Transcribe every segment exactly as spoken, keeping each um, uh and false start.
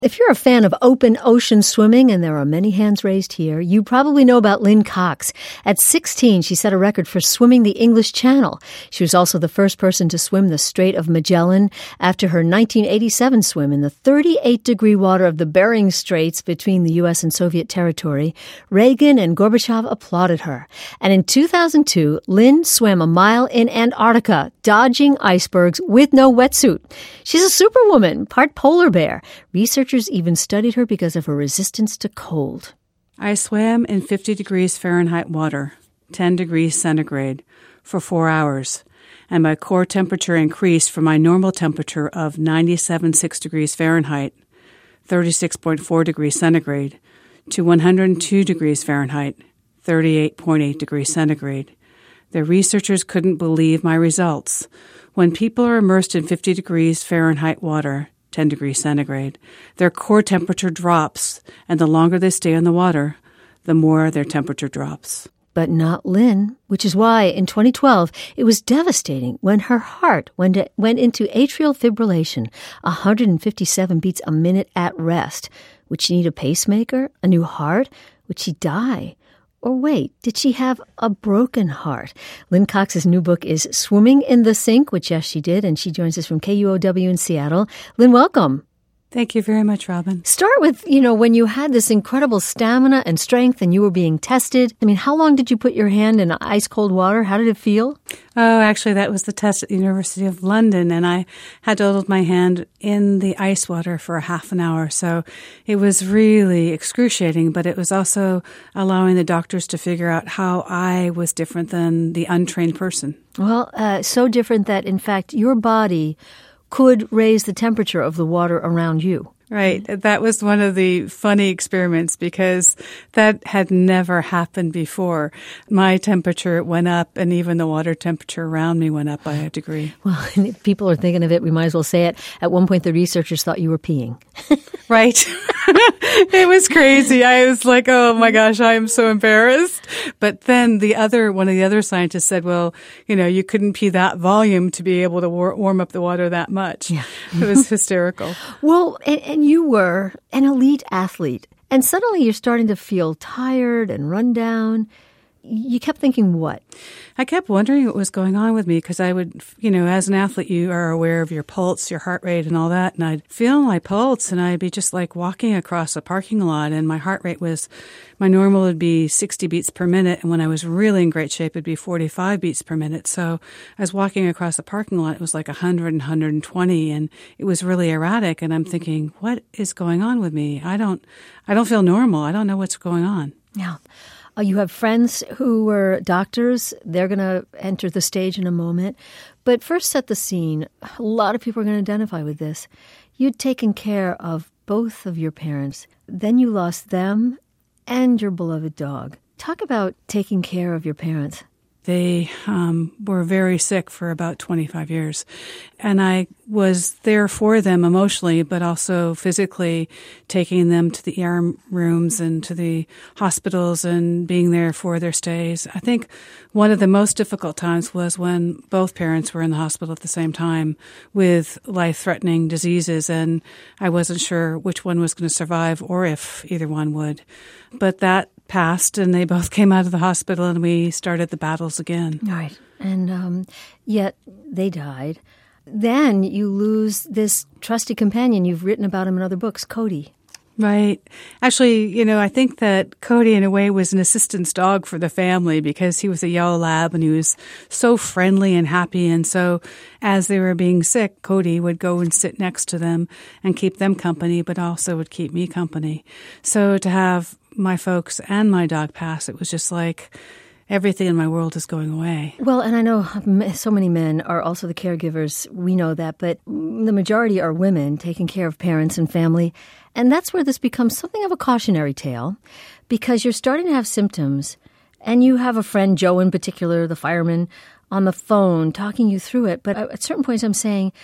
If you're a fan of open ocean swimming, and there are many hands raised here, you probably know about Lynn Cox. At sixteen, she set a record for swimming the English Channel. She was also the first person to swim the Strait of Magellan after her nineteen eighty-seven swim in the thirty-eight degree water of the Bering Straits between the U S and Soviet territory. Reagan and Gorbachev applauded her. And in two thousand two, Lynn swam a mile in Antarctica, dodging icebergs with no wetsuit. She's a superwoman, part polar bear. Researchers even studied her because of her resistance to cold. I swam in fifty degrees Fahrenheit water, ten degrees centigrade, for four hours, and my core temperature increased from my normal temperature of ninety-seven point six degrees Fahrenheit, thirty-six point four degrees centigrade, to one hundred two degrees Fahrenheit, thirty-eight point eight degrees centigrade. The researchers couldn't believe my results. When people are immersed in fifty degrees Fahrenheit water, ten degrees centigrade, their core temperature drops, and the longer they stay in the water, the more their temperature drops. But not Lynn, which is why in twenty twelve it was devastating when her heart went, went into atrial fibrillation, one hundred fifty-seven beats a minute at rest. Would she need a pacemaker, a new heart? Would she die? Or wait, did she have a broken heart? Lynn Cox's new book is Swimming in the Sink, which, yes, she did, and she joins us from K U O W in Seattle. Lynn, welcome. Thank you very much, Robin. Start with, you know, when you had this incredible stamina and strength and you were being tested. I mean, how long did you put your hand in ice-cold water? How did it feel? Oh, actually, that was the test at the University of London, and I had to hold my hand in the ice water for a half an hour. So it was really excruciating, but it was also allowing the doctors to figure out how I was different than the untrained person. Well, uh, so different that, in fact, your body could raise the temperature of the water around you. Right. That was one of the funny experiments because that had never happened before. My temperature went up and even the water temperature around me went up by a degree. Well, if people are thinking of it, we might as well say it. At one point, the researchers thought you were peeing. Right. It was crazy. I was like, oh my gosh, I am so embarrassed. But then the other, one of the other scientists said, well, you know, you couldn't pee that volume to be able to war- warm up the water that much. Yeah. It was hysterical. Well, and, and you were an elite athlete, and suddenly you're starting to feel tired and run down. You kept thinking what? I kept wondering what was going on with me because I would, you know, as an athlete, you are aware of your pulse, your heart rate and all that. And I'd feel my pulse and I'd be just like walking across a parking lot and my heart rate was, my normal would be sixty beats per minute. And when I was really in great shape, it'd be forty-five beats per minute. So I was walking across a parking lot. It was like one hundred and one hundred twenty and it was really erratic. And I'm thinking, what is going on with me? I don't, I don't feel normal. I don't know what's going on. Yeah. Uh, you have friends who were doctors. They're going to enter the stage in a moment. But first set the scene. A lot of people are going to identify with this. You'd taken care of both of your parents. Then you lost them and your beloved dog. Talk about taking care of your parents. They um, were very sick for about twenty-five years. And I was there for them emotionally, but also physically taking them to the E R rooms and to the hospitals and being there for their stays. I think one of the most difficult times was when both parents were in the hospital at the same time with life-threatening diseases, and I wasn't sure which one was going to survive or if either one would. But that passed, and they both came out of the hospital, and we started the battles again. Right. And um, yet they died. Then you lose this trusty companion. You've written about him in other books, Cody. Right. Actually, you know, I think that Cody, in a way, was an assistance dog for the family because he was a yellow lab and he was so friendly and happy. And so as they were being sick, Cody would go and sit next to them and keep them company, but also would keep me company. So to have my folks and my dog pass, it was just like everything in my world is going away. Well, and I know so many men are also the caregivers. We know that, but the majority are women taking care of parents and family. And that's where this becomes something of a cautionary tale because you're starting to have symptoms and you have a friend, Joe in particular, the fireman, on the phone talking you through it. But at certain points I'm saying,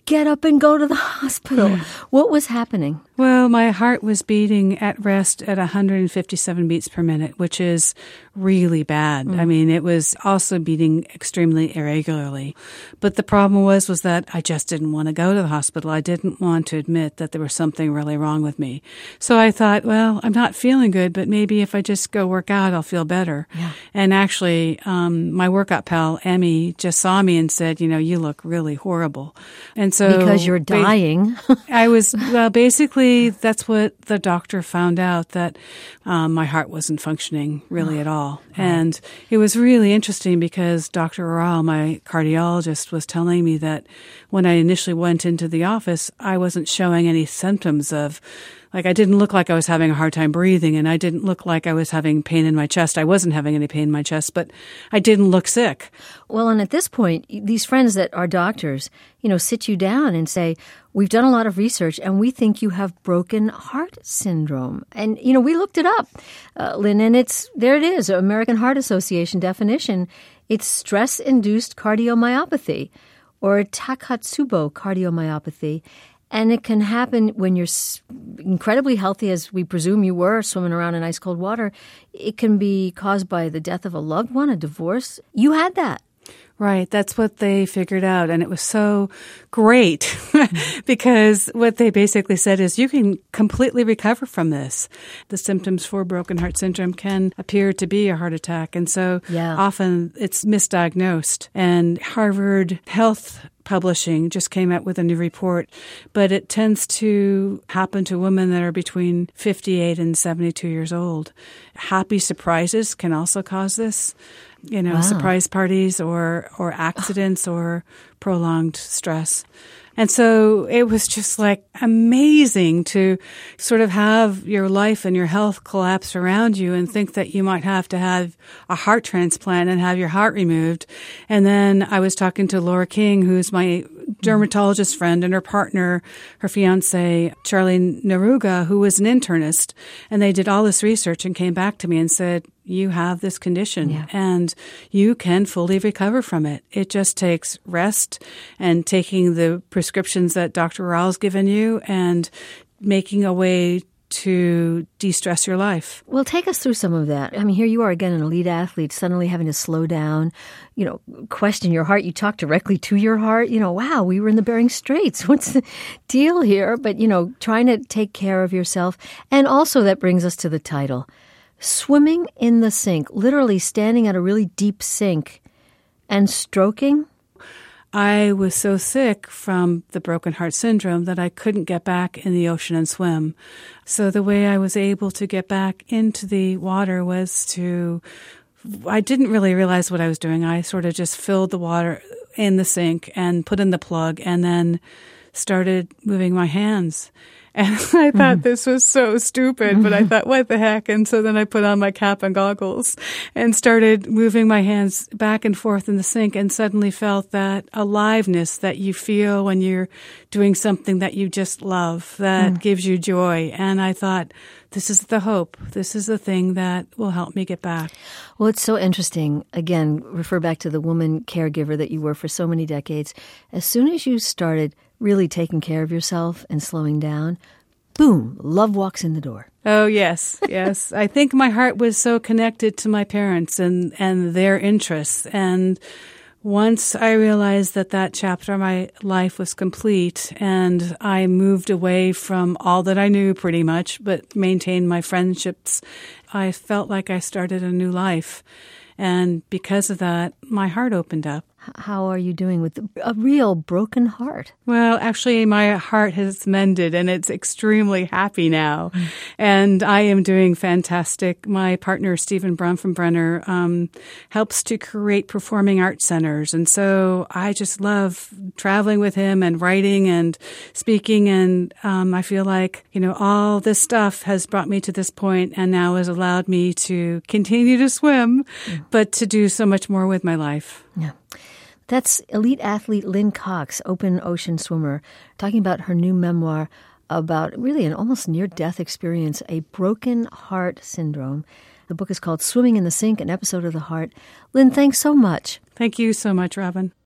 get up and go to the hospital. What was happening? Well, my heart was beating at rest at one hundred fifty-seven beats per minute, which is really bad. Mm. I mean, it was also beating extremely irregularly. But the problem was, was that I just didn't want to go to the hospital. I didn't want to admit that there was something really wrong with me. So I thought, well, I'm not feeling good, but maybe if I just go work out, I'll feel better. Yeah. And actually, um, my workout pal, Emmy, just saw me and said, you know, you look really horrible. And so because you're dying. I was, well, basically, that's what the doctor found out, that um, my heart wasn't functioning really at all. Right. And it was really interesting because Doctor Oral, my cardiologist, was telling me that when I initially went into the office, I wasn't showing any symptoms of, like, I didn't look like I was having a hard time breathing, and I didn't look like I was having pain in my chest. I wasn't having any pain in my chest, but I didn't look sick. Well, and at this point, these friends that are doctors, you know, sit you down and say, we've done a lot of research, and we think you have broken heart syndrome. And, you know, we looked it up, uh, Lynn, and it's, there it is, American Heart Association definition. It's stress-induced cardiomyopathy, or Takotsubo cardiomyopathy. And it can happen when you're incredibly healthy, as we presume you were, swimming around in ice cold water. It can be caused by the death of a loved one, a divorce. You had that. Right. That's what they figured out. And it was so great because what they basically said is you can completely recover from this. The symptoms for broken heart syndrome can appear to be a heart attack. And so yeah. often it's misdiagnosed. And Harvard Health Publishing just came out with a new report, but it tends to happen to women that are between fifty-eight and seventy-two years old. Happy surprises can also cause this. You know, wow. surprise parties or, or accidents or prolonged stress. And so it was just like amazing to sort of have your life and your health collapse around you and think that you might have to have a heart transplant and have your heart removed. And then I was talking to Laura King, who's my dermatologist friend, and her partner, her fiance, Charlie Naruga, who was an internist. And they did all this research and came back to me and said, you have this condition yeah. and you can fully recover from it. It just takes rest and taking the prescriptions that Doctor Oral's given you and making a way to de-stress your life. Well, take us through some of that. I mean, here you are again, an elite athlete, suddenly having to slow down, you know, question your heart. You talk directly to your heart. You know, wow, we were in the Bering Straits. What's the deal here? But, you know, trying to take care of yourself. And also that brings us to the title. Swimming in the sink, literally standing at a really deep sink and stroking. I was so sick from the broken heart syndrome that I couldn't get back in the ocean and swim. So the way I was able to get back into the water was to, I didn't really realize what I was doing. I sort of just filled the water in the sink and put in the plug and then started moving my hands. And I thought mm-hmm. this was so stupid, mm-hmm. but I thought, what the heck? And so then I put on my cap and goggles and started moving my hands back and forth in the sink and suddenly felt that aliveness that you feel when you're doing something that you just love, that mm. gives you joy. And I thought, this is the hope. This is the thing that will help me get back. Well, it's so interesting. Again, refer back to the woman caregiver that you were for so many decades. As soon as you started really taking care of yourself and slowing down, boom, love walks in the door. Oh, yes, yes. I think my heart was so connected to my parents and, and their interests. And once I realized that that chapter of my life was complete and I moved away from all that I knew pretty much, but maintained my friendships, I felt like I started a new life. And because of that, my heart opened up. How are you doing with a real broken heart? Well, actually, my heart has mended and it's extremely happy now. Mm. And I am doing fantastic. My partner, Stephen Bronfenbrenner, um, helps to create performing arts centers. And so I just love traveling with him and writing and speaking. And um, I feel like, you know, all this stuff has brought me to this point and now has allowed me to continue to swim, mm. but to do so much more with my life. Yeah. That's elite athlete Lynn Cox, open ocean swimmer, talking about her new memoir about really an almost near-death experience, a broken heart syndrome. The book is called Swimming in the Sink, an episode of the heart. Lynn, thanks so much. Thank you so much, Robin.